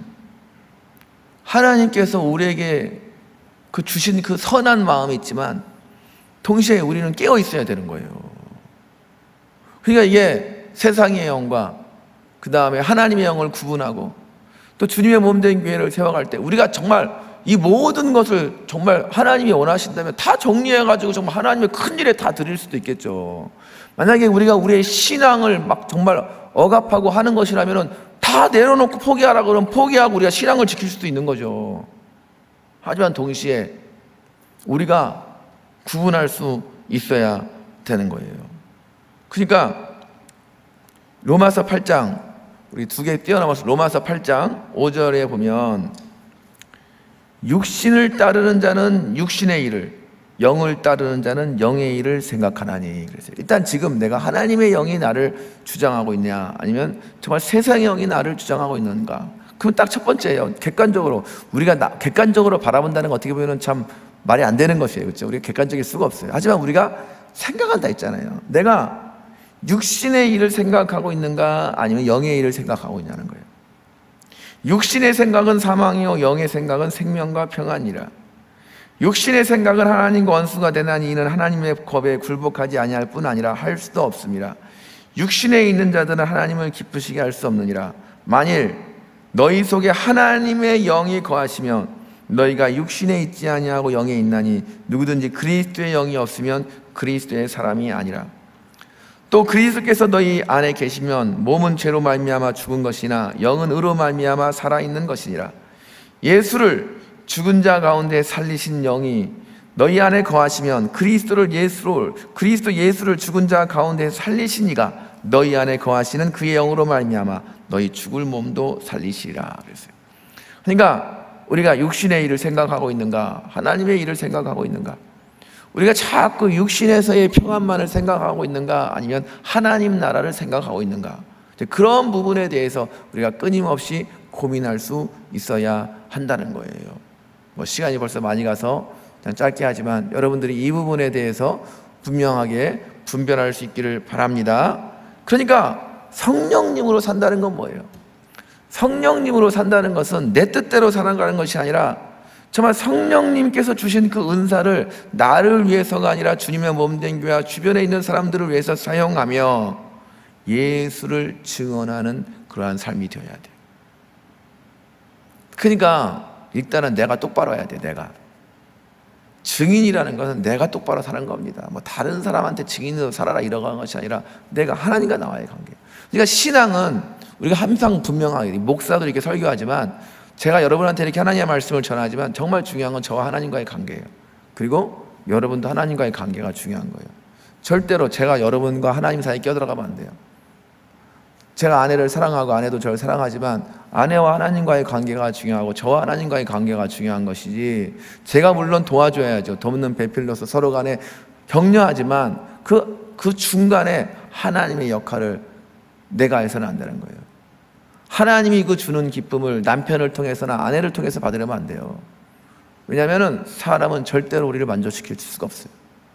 하나님께서 우리에게 그 주신 그 선한 마음이 있지만 동시에 우리는 깨어 있어야 되는 거예요. 그러니까 이게 세상의 영과 그 다음에 하나님의 영을 구분하고 또 주님의 몸된 교회를 세워갈 때 우리가 정말 이 모든 것을 정말 하나님이 원하신다면 다 정리해가지고 정말 하나님의 큰 일에 다 드릴 수도 있겠죠. 만약에 우리가 우리의 신앙을 막 정말 억압하고 하는 것이라면 다 내려놓고 포기하라 그러면 포기하고 우리가 신앙을 지킬 수도 있는 거죠. 하지만 동시에 우리가 구분할 수 있어야 되는 거예요. 그러니까 로마서 팔 장, 우리 두 개 뛰어넘어서 로마서 팔 장 오 절에 보면 육신을 따르는 자는 육신의 일을, 영을 따르는 자는 영의 일을 생각하나니. 그래서 일단 지금 내가 하나님의 영이 나를 주장하고 있냐, 아니면 정말 세상의 영이 나를 주장하고 있는가? 그럼 딱 첫 번째예요. 객관적으로 우리가 나, 객관적으로 바라본다는 거 어떻게 보면 참 말이 안 되는 것이에요. 그렇죠? 우리가 객관적일 수가 없어요. 하지만 우리가 생각한다 했잖아요. 내가 육신의 일을 생각하고 있는가, 아니면 영의 일을 생각하고 있냐는 거예요. 육신의 생각은 사망이요 영의 생각은 생명과 평안이라. 육신의 생각은 하나님과 원수가 되나니 이는 하나님의 법에 굴복하지 아니할 뿐 아니라 할 수도 없음이라. 육신에 있는 자들은 하나님을 기쁘시게 할 수 없느니라. 만일 너희 속에 하나님의 영이 거하시면 너희가 육신에 있지 아니하고 영에 있나니 누구든지 그리스도의 영이 없으면 그리스도의 사람이 아니라. 또 그리스도께서 너희 안에 계시면 몸은 죄로 말미암아 죽은 것이나 영은 의로 말미암아 살아있는 것이니라. 예수를 죽은 자 가운데 살리신 영이 너희 안에 거하시면 그리스도를 예수로 그리스도 예수를 죽은 자 가운데 살리신 이가 너희 안에 거하시는 그의 영으로 말미암아 너희 죽을 몸도 살리시리라 그랬어요. 그러니까 우리가 육신의 일을 생각하고 있는가, 하나님의 일을 생각하고 있는가? 우리가 자꾸 육신에서의 평안만을 생각하고 있는가, 아니면 하나님 나라를 생각하고 있는가? 그런 부분에 대해서 우리가 끊임없이 고민할 수 있어야 한다는 거예요. 뭐 시간이 벌써 많이 가서 그냥 짧게 하지만 여러분들이 이 부분에 대해서 분명하게 분별할 수 있기를 바랍니다. 그러니까 성령님으로 산다는 건 뭐예요? 성령님으로 산다는 것은 내 뜻대로 살아가는 것이 아니라 정말 성령님께서 주신 그 은사를 나를 위해서가 아니라 주님의 몸된 교회와 주변에 있는 사람들을 위해서 사용하며 예수를 증언하는 그러한 삶이 되어야 돼요. 그러니까 일단은 내가 똑바로 해야 돼. 내가 증인이라는 것은 내가 똑바로 사는 겁니다. 뭐 다른 사람한테 증인으로 살아라 이러고 하는 것이 아니라 내가 하나님과 나와의 관계. 그러니까 신앙은 우리가 항상 분명하게, 목사도 이렇게 설교하지만 제가 여러분한테 이렇게 하나님의 말씀을 전하지만 정말 중요한 건 저와 하나님과의 관계예요. 그리고 여러분도 하나님과의 관계가 중요한 거예요. 절대로 제가 여러분과 하나님 사이에 껴들어가면 안 돼요. 제가 아내를 사랑하고 아내도 저를 사랑하지만 아내와 하나님과의 관계가 중요하고 저와 하나님과의 관계가 중요한 것이지, 제가 물론 도와줘야죠. 돕는 배필로서 서로 간에 격려하지만 그, 그 중간에 하나님의 역할을 내가 해서는 안 되는 거예요. 하나님이 그 주는 기쁨을 남편을 통해서나 아내를 통해서 받으려면 안 돼요. 왜냐하면 사람은 절대로 우리를 만족시킬 수가 없어요.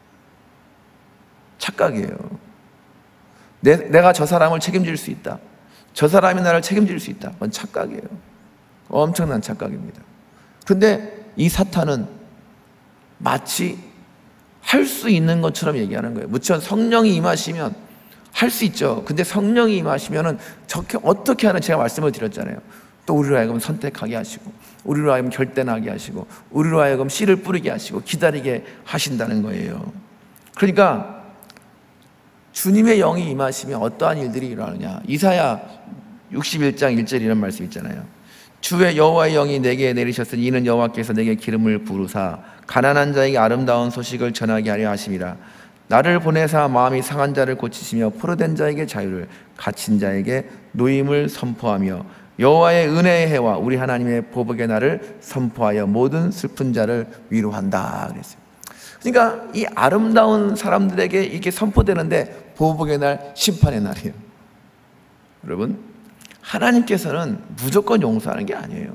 착각이에요. 내, 내가 저 사람을 책임질 수 있다, 저 사람이 나를 책임질 수 있다, 그건 착각이에요. 엄청난 착각입니다. 근데 이 사탄은 마치 할 수 있는 것처럼 얘기하는 거예요. 무척 성령이 임하시면 할 수 있죠. 근데 성령이 임하시면은 저렇게 어떻게 하는, 제가 말씀을 드렸잖아요. 또 우리로 하여금 선택하게 하시고, 우리로 하여금 결단하게 하시고, 우리로 하여금 씨를 뿌리게 하시고 기다리게 하신다는 거예요. 그러니까 주님의 영이 임하시면 어떠한 일들이 일어나느냐. 이사야 육십일 장 일 절 이런 말씀 있잖아요. 주의 여호와의 영이 내게 내리셨으니 이는 여호와께서 내게 기름을 부르사 가난한 자에게 아름다운 소식을 전하게 하려 하심이라. 나를 보내사 마음이 상한 자를 고치시며 포로된 자에게 자유를, 갇힌 자에게 노임을 선포하며 여호와의 은혜의 해와 우리 하나님의 보복의 날을 선포하여 모든 슬픈 자를 위로한다 그랬어요. 그러니까 이 아름다운 사람들에게 이게 선포되는데 보복의 날, 심판의 날이에요. 여러분, 하나님께서는 무조건 용서하는 게 아니에요.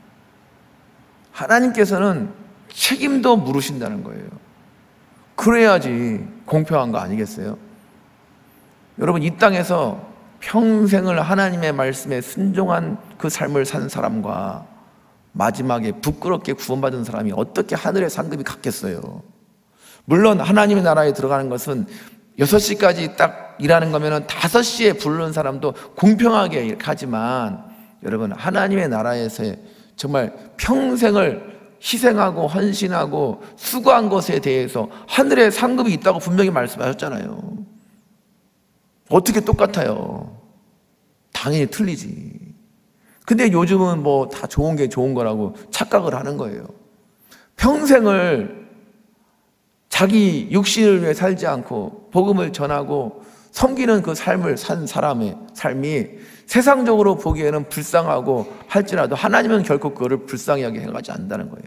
하나님께서는 책임도 물으신다는 거예요. 그래야지 공평한 거 아니겠어요? 여러분, 이 땅에서 평생을 하나님의 말씀에 순종한 그 삶을 산 사람과 마지막에 부끄럽게 구원받은 사람이 어떻게 하늘의 상급이 같겠어요? 물론 하나님의 나라에 들어가는 것은 여섯 시까지 딱 일하는 거면 다섯 시에 부르는 사람도 공평하게 이렇게 하지만, 여러분, 하나님의 나라에서 정말 평생을 희생하고 헌신하고 수고한 것에 대해서 하늘의 상급이 있다고 분명히 말씀하셨잖아요. 어떻게 똑같아요? 당연히 틀리지. 근데 요즘은 뭐 다 좋은 게 좋은 거라고 착각을 하는 거예요. 평생을 자기 육신을 위해 살지 않고 복음을 전하고 섬기는 그 삶을 산 사람의 삶이 세상적으로 보기에는 불쌍하고 할지라도 하나님은 결코 그거를 불쌍하게 해가지 않는다는 거예요.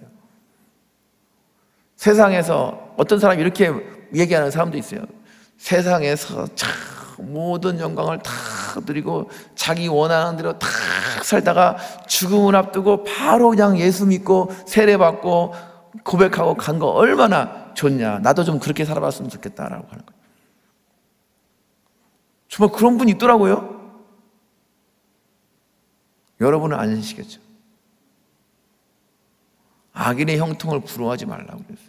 세상에서 어떤 사람이 이렇게 얘기하는 사람도 있어요. 세상에서 참 모든 영광을 다 드리고 자기 원하는 대로 다 살다가 죽음을 앞두고 바로 그냥 예수 믿고 세례받고 고백하고 간 거 얼마나 좋냐, 나도 좀 그렇게 살아봤으면 좋겠다라고 하는 거예요. 정말 그런 분이 있더라고요. 여러분은 아시겠죠? 악인의 형통을 부러워하지 말라고 그랬어요.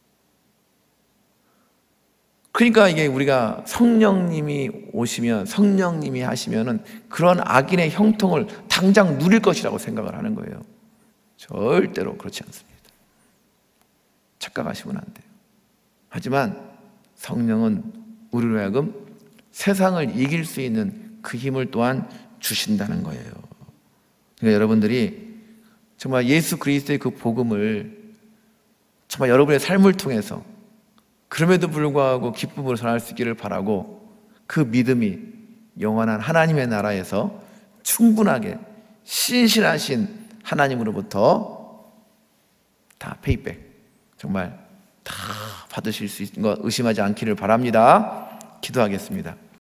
그러니까 이게 우리가 성령님이 오시면, 성령님이 하시면은 그런 악인의 형통을 당장 누릴 것이라고 생각을 하는 거예요. 절대로 그렇지 않습니다. 착각하시면 안 돼요. 하지만 성령은 우리로 하여금 세상을 이길 수 있는 그 힘을 또한 주신다는 거예요. 그러니까 여러분들이 정말 예수 그리스도의 그 복음을 정말 여러분의 삶을 통해서 그럼에도 불구하고 기쁨으로 전할 수 있기를 바라고, 그 믿음이 영원한 하나님의 나라에서 충분하게 신실하신 하나님으로부터 다 페이백, 정말 다 받으실 수 있는 거 의심하지 않기를 바랍니다. 기도하겠습니다.